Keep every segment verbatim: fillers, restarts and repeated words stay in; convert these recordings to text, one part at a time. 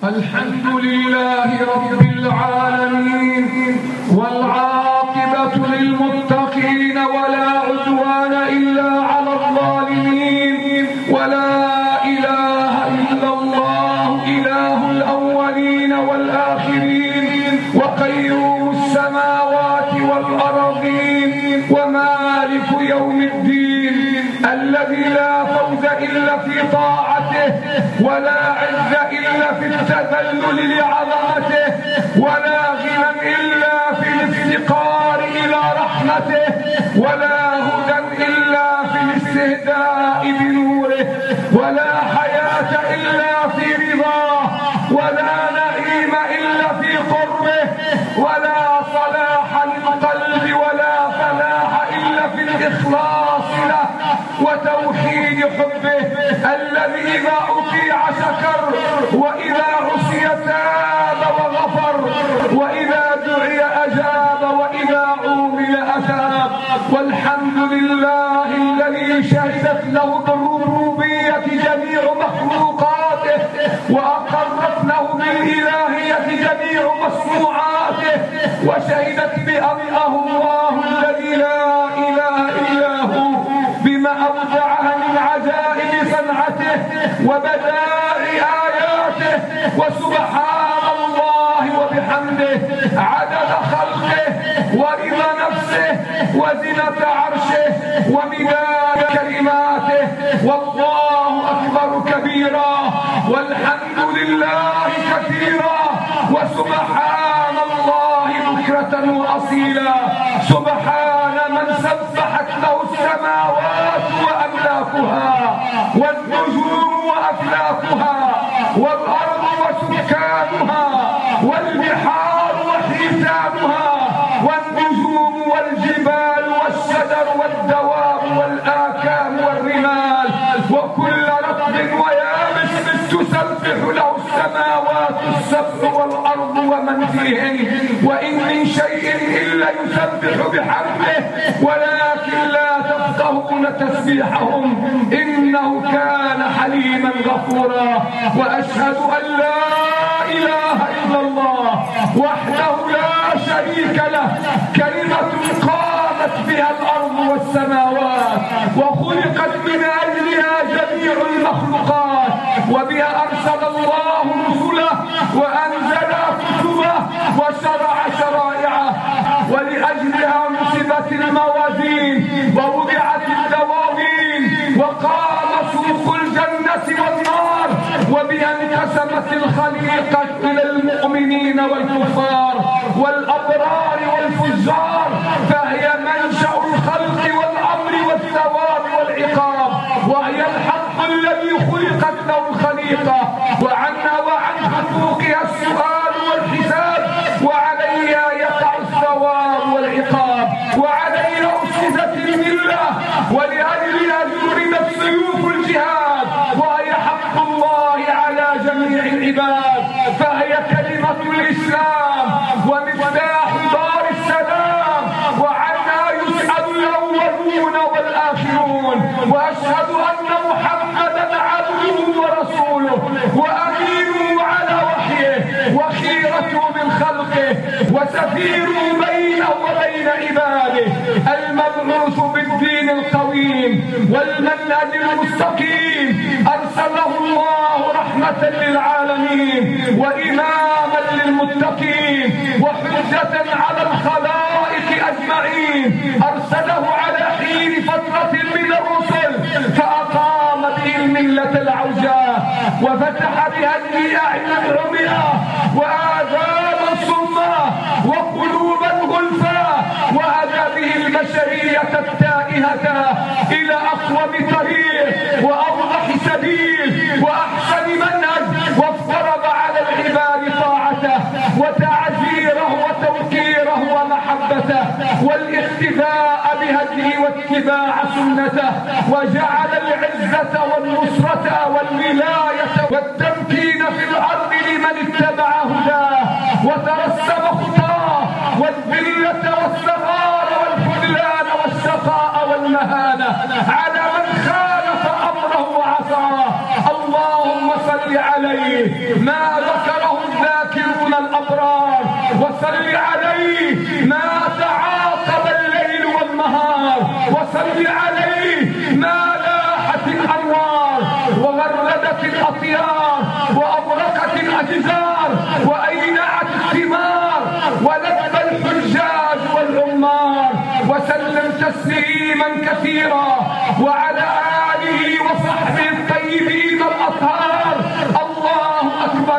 الحمد لله رب العالمين، والعاقبة للمتقين، ولا عدوان إلا على الظالمين، ولا إله إلا الله إله الأولين والآخرين، وقيوم السماوات والأرضين، ومالك يوم الدين، الذي لا فوز إلا في طاعته، ولا عز إلا في التذلل لعظمته، ولا غنى إلا في الافتقار إلى رحمته، ولا هدى إلا في الاستهداء بنوره، ولا حياة إلا في رضاه، ولا نعيم إلا في قربه، ولا صلاح القلب ولا فلاح إلا في الإخلاص له وتوحيد حبه، الذي إذا أطيع شكر، وإذا عصي تاب وغفر، وإذا دعي أجاب، وإذا عومل أثاب. والحمد لله الذي شهدت له بالربوبية جميع مخلوقاته، وأقرت له بالإلهية جميع مصنوعاته، وشهدت بأنه الله الذي لا إله إلا هو بما أبدعها من عجائب صنعته وبدائع آياته. وسبحان الله وبحمده عدد خلقه ورضا نفسه وزنة عرشه ومداد كلماته. والله أكبر كبيرا، والحمد لله كثيرا، وسبحان الله بكرة وأصيلا. سبحان من سبحت له السماوات وأملاكها، والنجوم وأفلاكها، والأرض وسكانها، والبحار وحيتانها، والنجوم والجبال والشجر والدواب والآكام والرمال، وكل رطب ويابس تسبح له السماوات السبع والأرض ومن فيهن، وإن من شيء إلا يسبح بحمده ولكن لا تفقهون تسبيحهم، إنه كان حليما غفورا. وأشهد أن لا إله إلا الله وحده لا شريك له، كلمة قامت بها الأرض والسماوات، وخلقت من أجلها جميع المخلوقات، وبها أرسل الله رسله وأنزل كتبه وشرع شرائعه، ولأجلها نصبت الموازين ووضعت الدواوين وقام سوق الجنة والنار، وبها انقسمت الخليقة إلى المؤمنين والكفار والأبرار والفجار، فهي منشأ الخلق والأمر والثواب والعقاب، وهي الحق الذي خلقت له الخليقة، وعنها وعن حقوقها السؤال والحساب، وعليها يقع الثواب والعقاب، وعليها أسست الملة، ولأجلها جرمت سيوف الجهاد، وهي حق الله على جميع العباد، فهي كلمة الإسلام ومفتاح دار السلام، وعنها يسأل الأولون والآخرون. وأشهد أن محمدا عبده ورسوله وأمينه على وحيه وخيرته من خلقه وسفيره بينه وبين عباده، المبعوث بالدين القويم والمنهج المستقيم، أرسله الله رحمة للعالمين وإماما للمتقين وحجة على الخلائق أجمعين، أرسله على حين فترة من الرسل فأقام به الملة العوجاء، وفتح بها الأعين العمياء وآذانا صماء وقلوبا غلفاء، وهدى به البشرية التائهة إلى أقوم طريق وأوضح سبيل وأحسن منهج، وافترض على العباد طاعته وتعزيره وتوقيره ومحبته والاقتداء بهديه واتباع سنته، وجعل العزة والنصرة والولاية والتمكين في الأرض لمن اتبع هداه وترسم خطاه، والذلة والصغار والخذلان والشقاء والمهانة على من خالف أمره وعصاه. اللهم صل عليه ما ذكر صل عليه ما لاحت الأنوار وغردت الأطيار وأبرقت الأجزار وأينعت الثمار ولب الحجاج والعمار وسلم تسليما كثيرا وعلى آله وصحبه الطيبين الأطهار. الله أكبر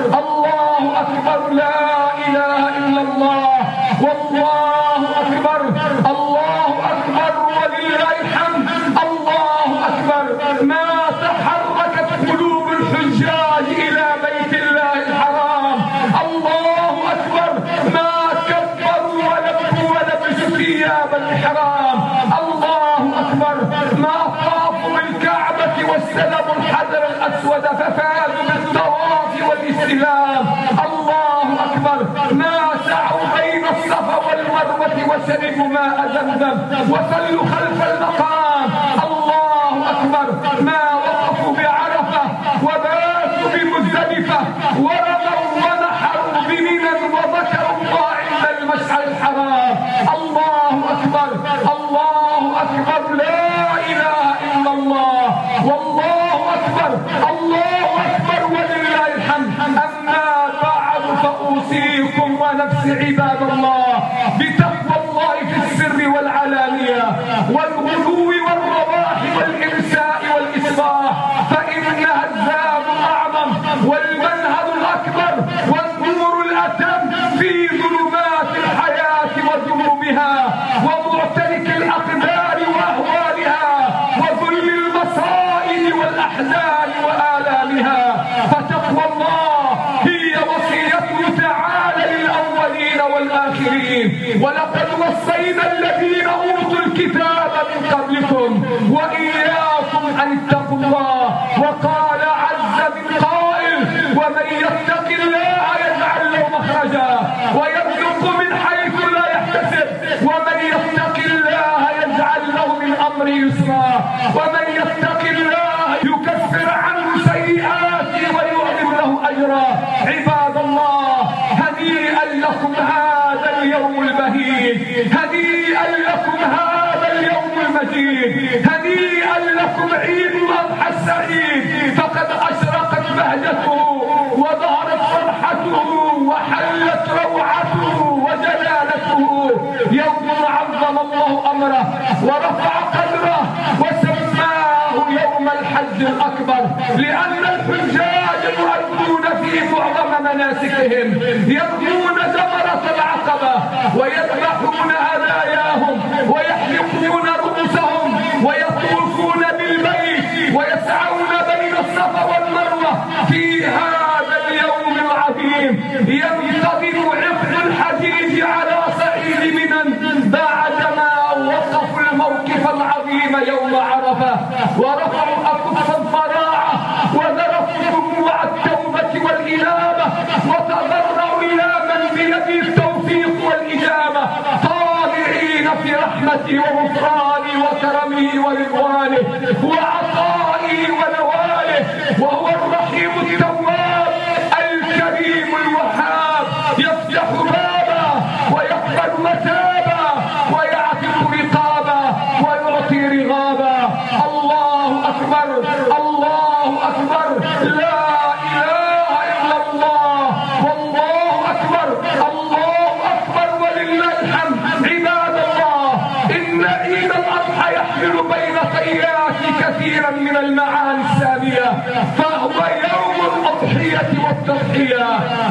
الله أكبر لا إله إلا الله والله أكبر الله أكبر ولله الحمد. الله أكبر ما تحركت قلوب الحجاج إلى بيت الله الحرام. الله أكبر ما كبروا ولبوا ولبسوا ثياب الإحرام. الله أكبر ما طافوا بالكعبة واستلموا الحجر الأسود ففازوا بالطواف والاستلام. الله أكبر ما سعوا بين الصفا والمروة وشربوا ماء زمزم وصلوا خلف المقام. الله أكبر ما وقفوا بعرفة وباتوا بمزدلفة ورموا ونحروا بمنى وذكروا الله عند المشعر الحرام. الله أكبر الله أكبر لا إله إلا الله والله أكبر الله أكبر ولله الحمد. أما بعد فأوصيكم ونفسي عباد الله بتقوى الله في السر والعلانية والغلو والرواح والإرساء والإصلاح فإنها الزاد الأعظم والمنهج الأكبر والنور الأتم في ظلمات الحياة وذنوبها ومعترك الأقدار وأهوالها وذل المصائب والأحزان وآلامها. فتقوى الله هي وصيته تعالى للأولين والآخرين. ولقد وصينا الذين أوتوا الكتاب من قبلكم وإياكم أن اتقوا الله. وقال عز من قائل ومن يتق الله يجعل له مخرجا ويرزقه من حيث لا يحتسب ومن يتق الله يجعل له من أمره يسرا ومن يتق الله يكفر عنه سيئاته ويعظم له أجرا. عباد الله هنيئا لكم هذا اليوم البهيج هنيئا لكم هذا اليوم المجيد هنيئا لكم عيد الأضحى السعيد. فقد أشرقت بهجته وظهرت فرحته وحلت روعته وجلالته. يوم عظم الله أمره ورفع قدره وسماه يوم الحج الأكبر لأن الحجاج يؤدون في معظم مناسكهم يرمون جمرة العقبة ويذبحون هداياهم ويحلقون رؤوسهم ويطوفون بالبيت ويسعون بين الصفا والمروة في هذا اليوم العظيم. ينتظم عقد الحجيج على صعيد منى بعدما وقفوا الموقف العظيم يوم عرفة ورفعوا أكف الضراعة وذرفوا دموع التوبة والإنابة وتضرعوا إلى من بيده التوفيق والإجابة طالعين في رحمته وغفرانه وكرمه ورضوانه وعطائه ونواله. وهو الرحيم التواب الكريم الوهاب يفتح بابا ويقبل متابا ويعتق رقابا ويعطي رغابا. الله أكبر الله أكبر لا إله إلا الله والله أكبر الله أكبر ولله الحمد. عباد الله إن عيد الأضحى يحمل بين طيات كثيرا من المعاني السامية فهو يوم الأضحية والتضحية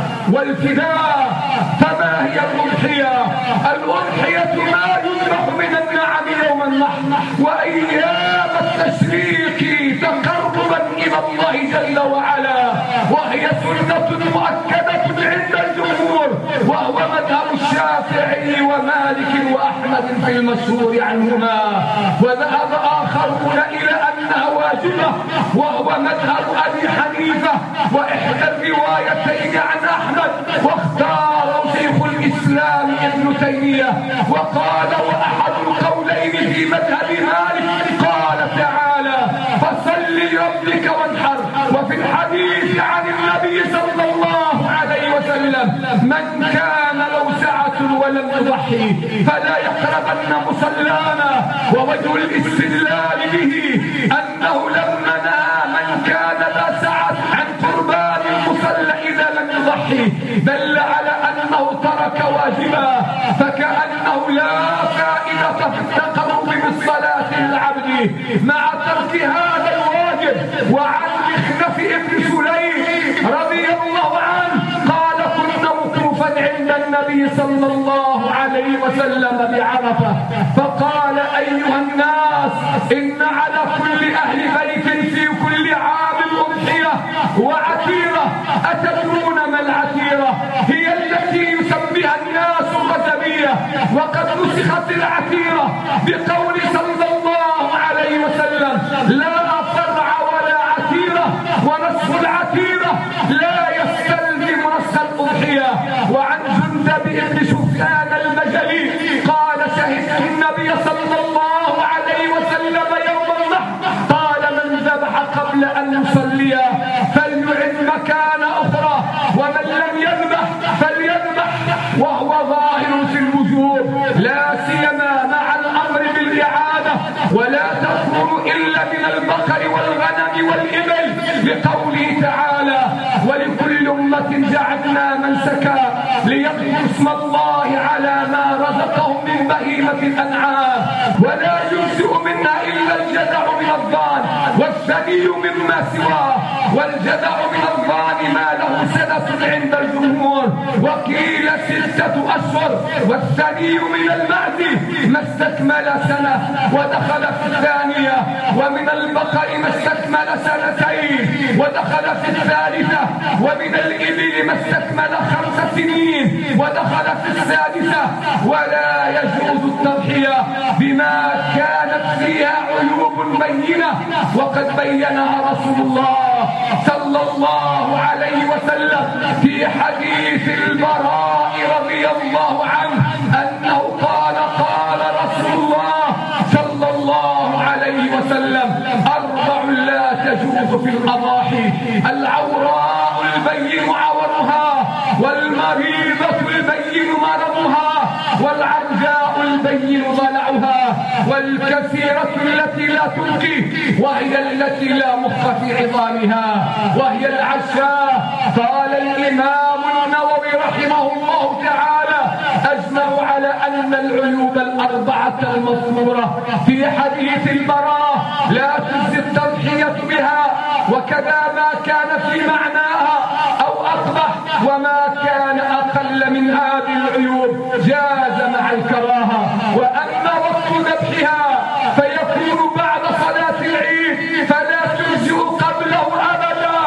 والفداء. فما هي الأضحية؟ الأضحية ما يذبح من النعم يوم النحر وأيام التشريق تقربا إلى الله جل وعلا وهي سنة مؤكدة عند الجمهور وهو مذهب الشافعي ومالك وأحمد في المشهور عنهما. وذهب آخرون إلى أنها واجبة وهو مذهب أبي حنيفة وإحدى الروايتين عن أحمد واختاره شيخ الإسلام ابن تيمية. وقال وأحد القولين في مذهب مالك قال تعالى فصل لربك وانحر. وفي الحديث عن النبي صلى الله عليه وسلم من كان له سعة ولم يضح يضحي فلا يقربن مصلانا. ووجه الاستدلال به أنه لما نهى من كان ذا سعة عن قربان المصلى إذا لم يضحي دل على أنه ترك واجبا، فكأنه لا فائدة في التقرب بالصلاة للعبد مع ترك هذا الواجب. وعن مخنف ابن سليم رضي الله عنه قال كنا وقوفا عند النبي صلى الله عليه وسلم بعرفة فقال أيها الناس إن على كل أهل بيت في كل عام أضحية وعتيرة. أتدرون ما العتيرة؟ هي التي يسميها الناس الغزبية، وقد نسخت العتيرة بقول صلى الله عليه وسلم لا فرع ولا عتيرة، ونسخ العتيرة لا يستلزم نسخ الأضحية. وعن جندب بن سفيان المجلي قال شهدت النبي صلى الله عليه وسلم يوم النحر قال من ذبح قبل أن يصلي فليعد مكان أخرى، ومن لم يذبح فليذبح، وهو ظاهر في الوجوب لا سيما مع الأمر بالإعادة، ولا تكون إلا من البقر والغنم والإبل بقوله تعالى ولكل أمة جعلنا منسكا ليذكروا اسم الله على ما رزقهم من بهيمة الأنعام ولا يجزئ منها إلا الجزع من الضان والثني مما سواه. والجزع من الضان ما له سنة عند الجمهور وقيل ستة أشهر، والثني من المعز ما استكمل سنة ودخل في الثانية، ومن البقر ما استكمل سنتين ودخل في الثالثة، ومن الإبل ما استكمل خمس سنين ودخل في السادسة. ولا يجوز التضحية بما كانت فيها عيوب بينة، وقد بينها رسول الله صلى الله عليه وسلم في حديث البراء رضي الله عنه أنه قال قال رسول الله صلى الله عليه وسلم أربع لا تجوز في الأضاحي: العوراء البين عورها، والمريضة البين مرضها، والعرجاء البين ضلعها، والكثيرة التي لا تلقي وهي التي لا مخ في عظامها وهي العشاء. قال الإمام النووي رحمه الله تعالى أجمع على أن العيوب الأربعة المذكورة في حديث البراء لا تجزي التضحية بها، وكذا ما كان في معناها أو أقبح وما كان أقل من هذه العيوب جاز مع الكراهة. وأما وقت ذبحها فيكون بعد صلاة العيد فلا تجزئ قبله أبدا،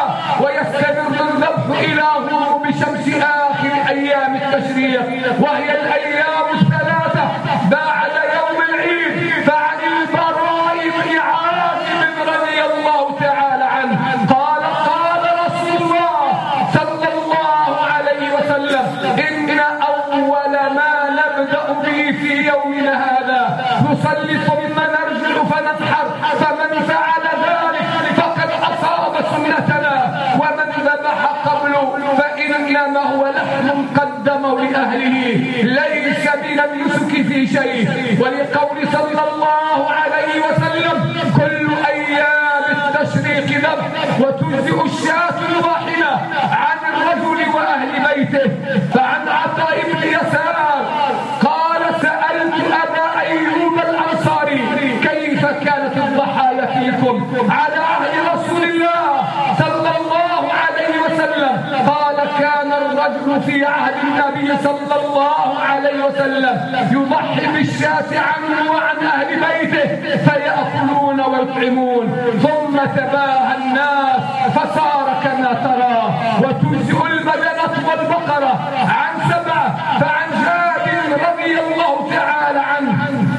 ويستمر الذبح إلى غروب شمس آخر أيام التشريق وهي الأيام الثلاثة بعد يوم العيد. فعن البراء بن عازب رضي الله تعالى عنه قال قال رسول الله صلى الله عليه وسلم إن أول ما نبدأ به في يومنا هذا نصلي ثم نرجع فننحر، فمن فعل ذلك فقد أصاب سنتنا، ومن ذبح قبله فإنما هو لحم قدمه لأهله ليس من النسك في شيء. ولقول صلى الله عليه وسلم كل أيام التشريق ذبح، وتجزئ الشاة الواحدة عن الرجل وأهل بيته. فعن عطاء بن يسار قال سألت أبا أيوب الأنصاري كيف كانت الضحايا فيكم على عهد رسول الله صلى الله عليه وسلم؟ قال كان الرجل في عهد النبي صلى الله عليه وسلم يضحي بالشاة عنه وعن أهل بيته فيأكلون ويطعمون، ثم تباهى الناس فصار كما ترى، وتجزئ البدنة والبقرة عن سبعة. فعن جابر رضي الله تعالى عنه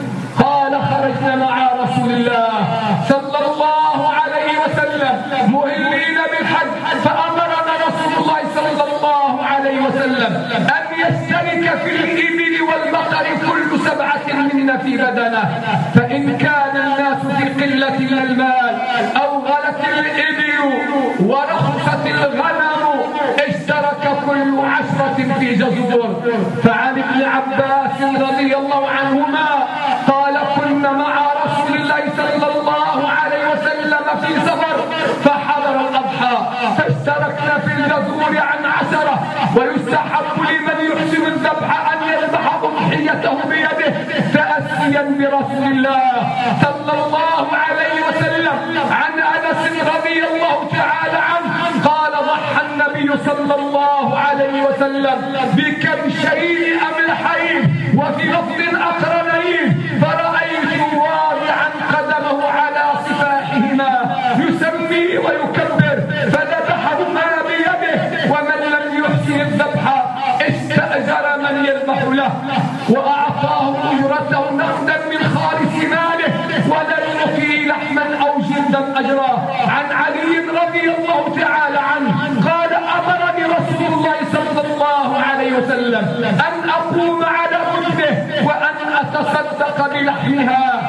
قال خرجنا مع رسول الله صلى الله عليه وسلم مهلين بالحج، فأمرنا رسول الله صلى الله عليه وسلم أن يشترك في الإبل والبقر كل سبعة منا في بدنه، فإن كان الناس في قلة من المال أو غلت الإبل ورخصت الغنم اشترك كل عشرة في في جزور. فعن ابن عباس رضي الله عنهما قال كنا مع رسول الله صلى الله عليه وسلم في سفر فحضر الأضحى فاشتركنا في الجزور عن عشرة، ويستحب لمن يحسن الذبح أن يذبح أضحيته بيده تأسيا برسول الله صلى الله عليه وسلم. عن أنس رضي الله تعالى عنه قال ضحى النبي صلى الله عليه وسلم بكبشين أملحين وفي لفظ أقرنين، فرأيت واضعا قدمه على صفاحهما يسمي ويكبر فذبحهما بيده، ومن لم يحسن الذبح استأجر من يذبح له وأعطاه أجرته نقدا من خالص ماله ولا يعطي لحما أو جلدا أجراه. عن علي رضي الله تعالى عنه قال أمرني رسول الله صلى الله عليه وسلم أن أقوم على أذنه وأن أتصدق بلحمها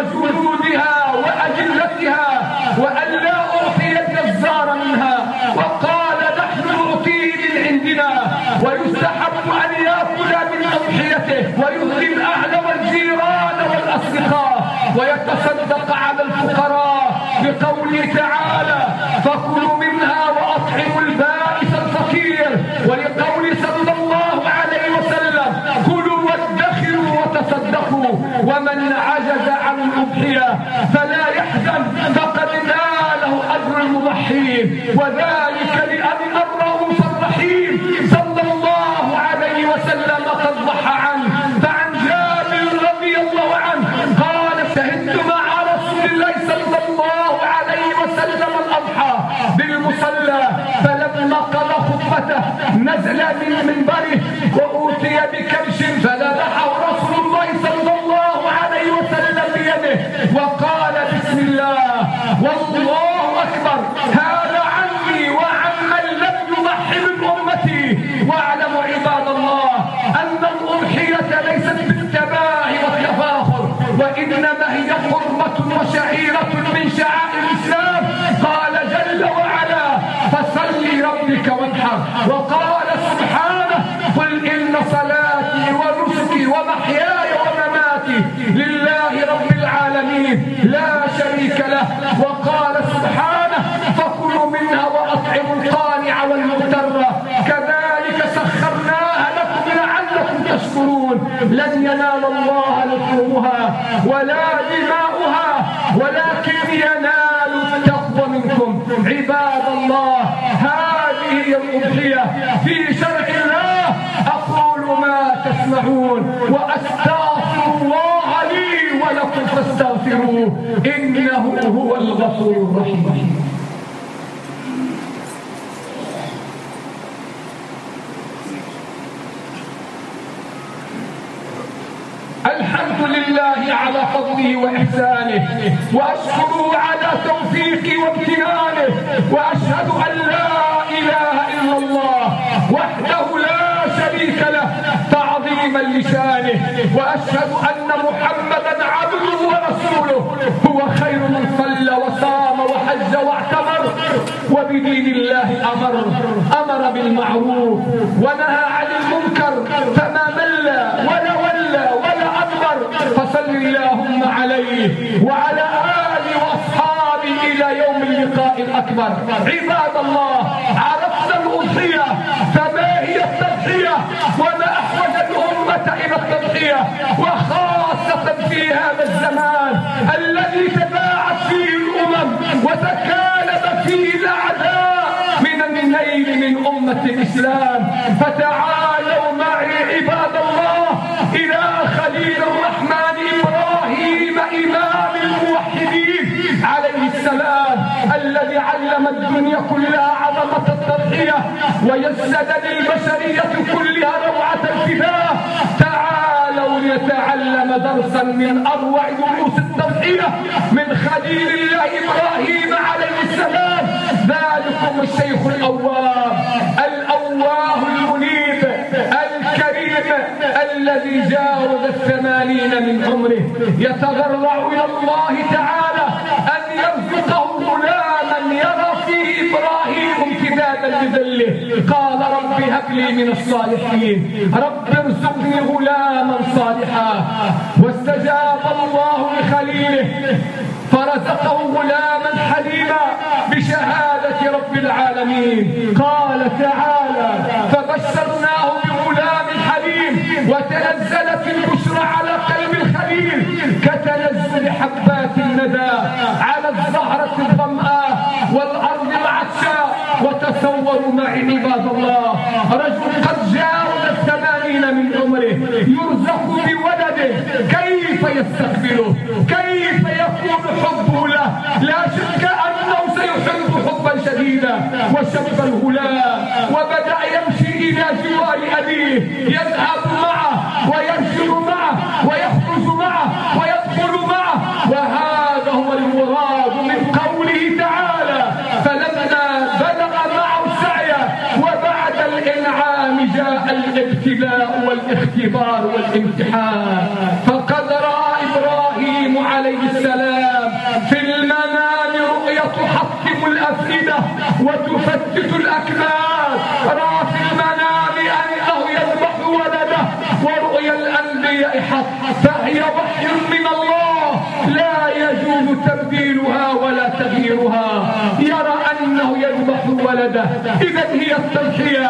وجلودها وأجلتها وأن لا أعطي الجزار منها، وقال نحن نعطيه من عندنا، ويستحب أن يأكل من أضحيته ويهدي الأهل والجيران والأصدقاء ويتصدق على الفقراء بقوله تعالى فكلوا منها وأطعموا البائس الفقير، ولقول صلى الله عليه وسلم كلوا وادخروا وتصدقوا، ومن عجز عن الأضحية فلا يحزن فقد ناله أجر المضحين، وذلك لأن الرؤوف الرحيم صلى الله عليه وسلم قد ضحى عنه. فعن جابر رضي الله عنه قال شهدت مع رسول الله صلى الله عليه وسلم الأضحى بالمصلى، فلما قضى خطبته نزل من منبره وأوتي بكبش فذبحه رسول الله صلى الله عليه وسلم بيده وقال بسم الله والله أكبر، هذا عني وعن من لم يضحي من أمتي. واعلموا عباد الله أن الأضحية ليست بالتباهي والتفاخر، وإنما هي حرمة وشعيرة من شعائر الإسلام. قال جل وعلا فصل لربك وانحر، وقال سبحانه قل إن صلاتي ونسكي ومحياي ومماتي لله رب العالمين لا شريك له، وقال سبحانه فكلوا منها وأطعموا القانع والمغتر كذلك سخرناها لكم لعلكم تشكرون. لن ينال الله لحومها ولا دماؤها ولكن ينال التقوى منكم. عباد الله هذه هي الأضحية في شرع الله. أقول ما تسمعون وأستغفر الله لي ولكم فاستغفروه إنه هو الغفور الرحيم. الحمد لله على فضله وإحسانه، وأشكره على توفيقه وامتنانه، وأشهد أن لا إله إلا الله وحده لا شريك له تعظيما لشانه، وأشهد أن محمدا عبده ورسوله هو خير من صلى وصام وحج واعتمر وبدين الله أمر أمر بالمعروف ونهى عن المنكر فما مل ولا ولى ولا أكبر. فصل اللهم عليه وعلى آله وأصحابه إلى يوم اللقاء الأكبر. عباد الله عرفنا الأضحية، فما هي التضحية وما أحوج الأمة إلى التضحية، وخاصة في هذا الزمان الذي تباعت فيه الأمم وتكالب فيه الأعداء من النيل من أمة الإسلام. فتعالوا معي عباد الله إلى خليل الرحمن إبراهيم إمام الموحدين عليه السلام الذي علم الدنيا كلها عظمة التضحية ويسد للبشرية كلها روعة الفداء. تعالوا لنتعلم درسا من أروع دروس التضحية من خليل الله إبراهيم عليه السلام. ذلكم الشيخ الأواب الأواه المنيب الكريم الذي جاوز الثمانين من عمره يتضرع إلى الله تعالى أن يرزقه غلاما يرى فيه إبراهيم امتدادا لذله. قال رب رب هب لي من الصالحين، رب ارزقني غلاما صالحا. واستجاب الله لخليله فرزقه غلاما حليما بشهادة رب العالمين. قال تعالى: فبشرناه بغلام حليم وتنزلت البشرى على قلب الخليل كتنزل حبات الندى على الزهرة الظمآء والأرض العطشاء. وتصوروا معي عباد الله، رجل قد جاوز الثمانين من عمره يرزق بولده، كيف يستقبله؟ كيف يكون حبه له؟ لا شك أنه سيحب حبا شديدا. وشب الغلام وبدأ يمشي إلى جوار أبيه، يذهب معه ويرجع معه ويخرج معه ويدخل معه. وهذا هو المراد من قوله تعالى: فلما بلغ معه السعي وبعد الإنعام جاء الابتلاء والاختبار والامتحان. فقد رأى إبراهيم عليه السلام في المنام رؤية تحطم الأفئدة وتفتت الأكباد. رأى في المنام أنه يذبح ولده، ورؤيا الأنبياء حق، فهي وحي من الله لا يجوز تبديلها ولا تغييرها. يرى أنه يذبح ولده، إذا هي التضحية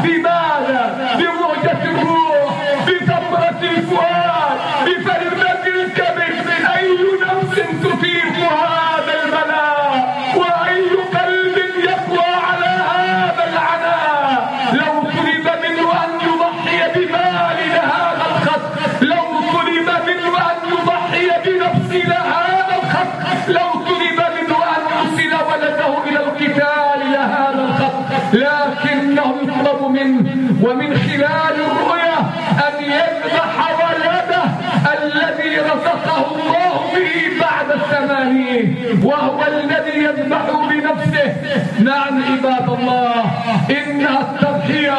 بماذا؟ بموجة الروح، بثمرة الفؤاد، بفرمة الكبد. أي نفس تطيق هذا البلاء، وأي قلب يقوى على هذا العناء؟ لو طلب منه أن يضحي بمال لهذا الخط، لو طلب منه أن يضحي بنفسه لهذا الخط، لو طلب منه أن يرسل ولده إلى القتال لهذا الخط، لكنه يطلب منه ومن خلال الرؤيا أن يذبح ولده الذي رزقه الله به بعد الثمانين، وهو الذي يذبح بنفسه. نعم عباد الله، إنها التضحية.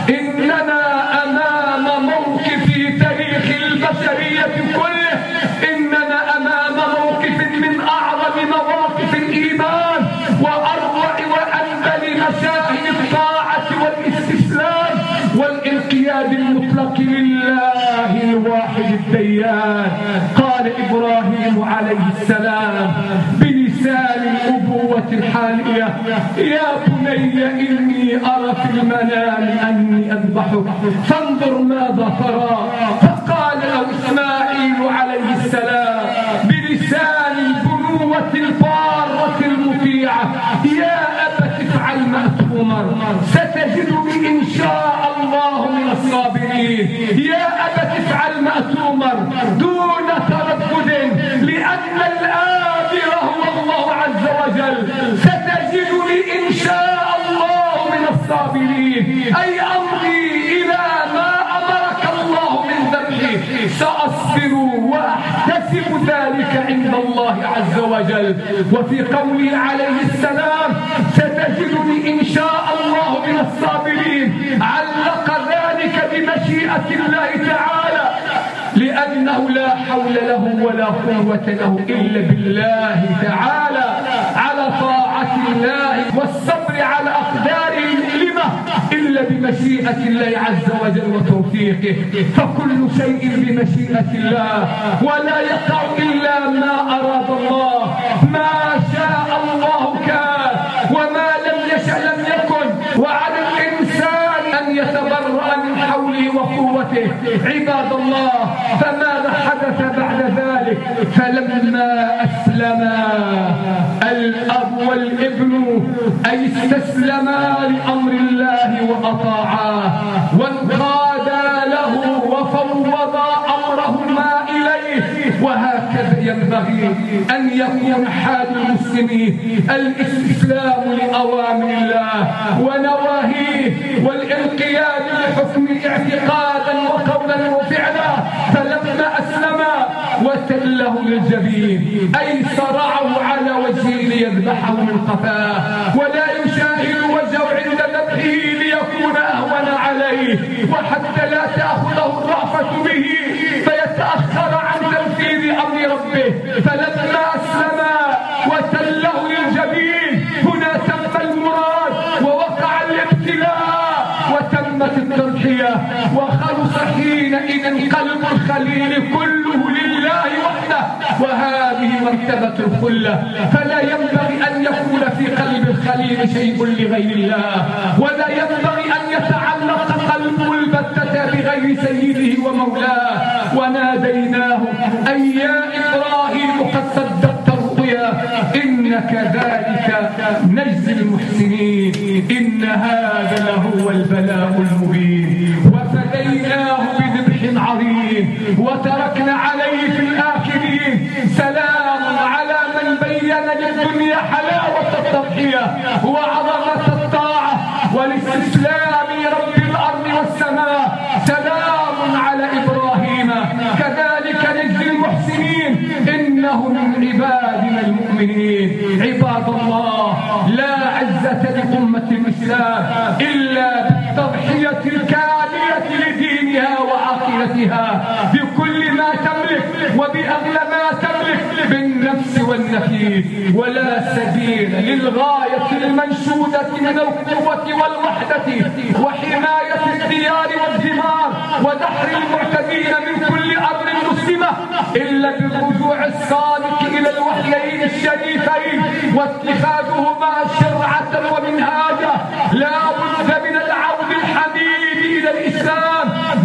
إننا أمام موقف في تاريخ البشرية كله، إننا أمام موقف من أعظم مواقف الإيمان وأروع وأنبل مشاهد الطاعة والاستسلام والانقياد المطلق لله الواحد الديان. قال إبراهيم عليه السلام بلسان الأبوة الحالية: يا بني إني أرى في المنام أني أذبحك فانظر ماذا ترى. فقال له إسماعيل عليه السلام بلسان البنوة البارة المطيعة: يا أبت افعل ما تؤمر ستجدني إن شاء الله من الصابرين. يا أبت افعل ما تؤمر دون تردد، لأن الآمر هو الله عز وجل. ستجدني إن شاء الله من الصابرين، أي أمضي إلى ما أمرك الله من ذبحه، سأصبر وأحتسب ذلك عند الله عز وجل. وفي قوله عليه السلام: ستجدني إن شاء الله من الصابرين، علق ذلك بمشيئة الله تعالى، لأنه لا حول له ولا قوة له إلا بالله تعالى على طاعة الله والصبر على أقداره المؤلمة إلا بمشيئة الله عز وجل وتوفيقه. فكل شيء بمشيئة الله، ولا يقع إلا ما أراد الله. ما شاء الله كان، وما لم يشأ لم يكن. وعلى الإنسان أن يتبرأ من حوله وقوته. عباد الله، فماذا حدث بعد ذلك؟ فلما أسلما الأب والابن، أي استسلما لأمر الله وأطاعاه وانقادا له وفوضا أمرهما إليه. وهكذا ينبغي أن يكون حال المسلمين: الاستسلام لأوامر الله ونواهيه والانقياد لحكم اعتقادا وقولا وفعلا. فلما أسلما وتله للجبين، أي صرعه على وجهه ليذبحه من قفاه، ولا يشاهد وجهه عند ذبحه ليكون أهون عليه، وحتى لا تأخذه الرأفة به فيتأخر عن تنفيذ أمر ربه. فلما أسلما وتله للجبين، هنا تم المراد ووقع الابتلاء وتم التضحية، وخلص حينئذ قلب الخليل كله لله وحده، وهذه مرتبة الخلة. فلا ينبغي أن يكون في قلب الخليل شيء لغير الله، ولا ينبغي أن يتعلق قلبه البتة بغير سيده ومولاه. وناديناه أي يا إبراهيم قد صدقت الرؤيا إن كذلك نجزي المحسنين إن هذا لهو البلاء المبين. وفديناه بذبح عظيم وتركنا عليه في الآخرين. سلام على من بين للدنيا حلاوة التضحية وعظمة الطاعة والاستسلام لرب الأرض والسماء. سلام على إبراهيم كذلك نجزي المحسنين إنه من عبادنا المؤمنين. عباد الله، لا عزة لأمة الإسلام إلا بالتضحية الكاملة لدينها وعقيدتها بكل ما تملك وبأغلى ما تملك بالنفس والنفيس. ولا سبيل للغاية المنشودة من القوة والوحدة وحماية الديار والدمار ودحر المعتدين من كل أرض مسلمة إلا بالرجوع الصادق إلى الوحيين الشريفين واتخاذهما شرعة ومنهاجا. لا بد من العود الحميد إلى الإسلام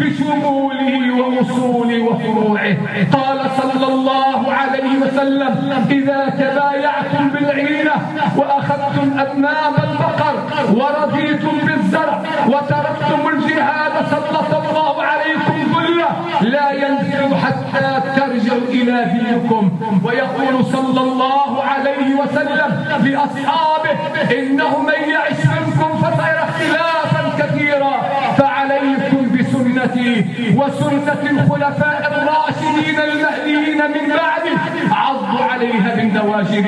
بشموله وأصوله وفروعه. قال صلى الله عليه وسلم: إذا تبايعتم بالعينة وأخذتم أذناب البقر ورضيتم بالزرع وتركتم الجهاد سلط الله عليكم ذلة لا ينزل حتى ترجعوا إلى دينكم. ويقول صلى الله عليه وسلم لأصحابه: إنه من يعش منكم فسيرى اختلافا كثيرا فعليكم بسنتي وسنة الخلفاء الراشدين المهديين من بعدي عضوا عليها بالنواجذ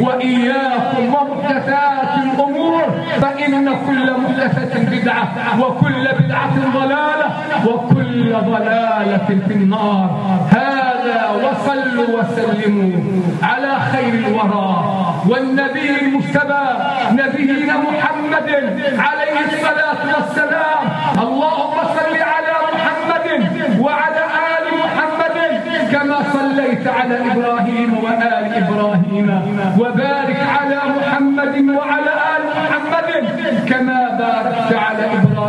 وإياكم ومحدثات الأمور فإن كل محدثة بدعة وكل بدعة ضلالة وكل ضلالة في النار. هذا وصلوا وسلموا على خير الورى والنبي المجتبى نبينا محمد عليه الصلاة والسلام. اللهم صل على محمد وعلى آل محمد كما صليت على إبراهيم وآل إبراهيم وبارك على محمد وعلى آل محمد كما باركت على إبراهيم